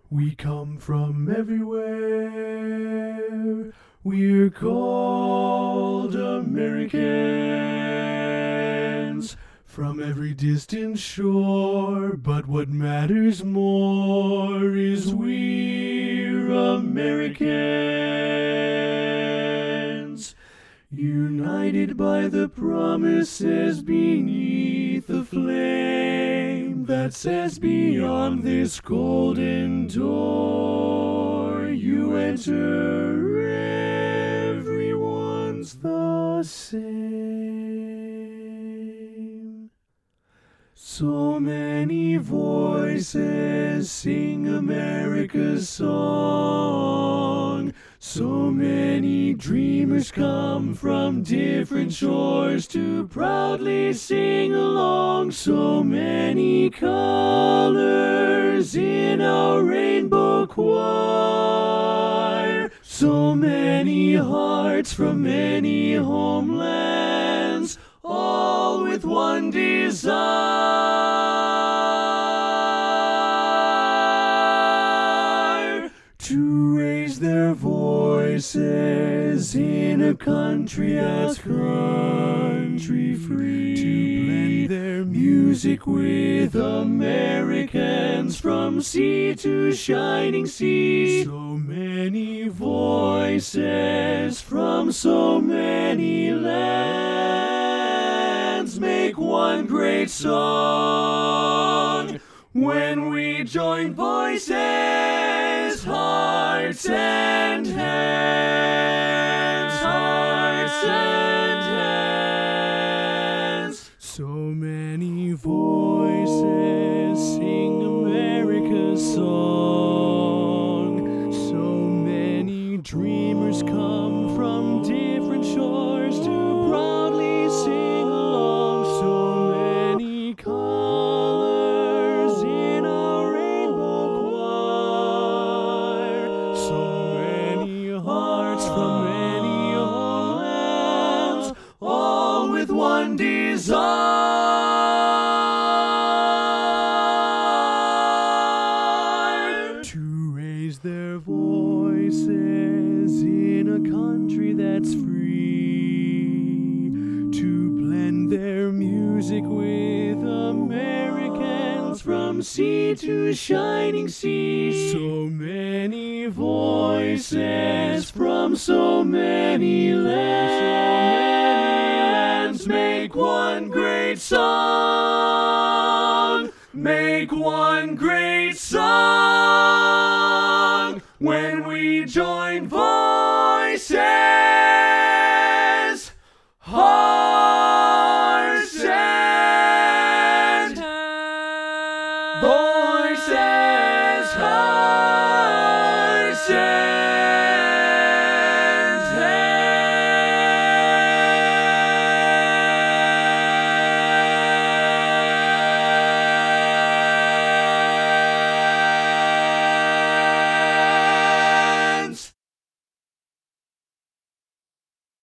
We come from everywhere. We're called Americans. From every distant shore. But what matters more is we're Americans. United by the promises beneath the flame that says beyond this golden door you enter, everyone's the same. So many voices sing America's song. So many dreamers come from different shores to proudly sing along. So many colors in our rainbow choir. So many hearts from many homelands, all with one desire: to raise their voices in a country that's country free, to blend their music with Americans from sea to shining sea. So many voices from so many lands make one great song. When we join voices, hearts and hands, hearts and hands. So many voices sing America's song. So many dreamers come from different shores to proudly sing along. So many colors in our rainbow choir. So many hearts from many homelands, all with one desire: to raise their voices in a country that's free, to blend their music with Americans from sea to shining sea. So many voices from so many lands make one great song, make one great song. When we join voices, hearts and hands. Voices, hearts and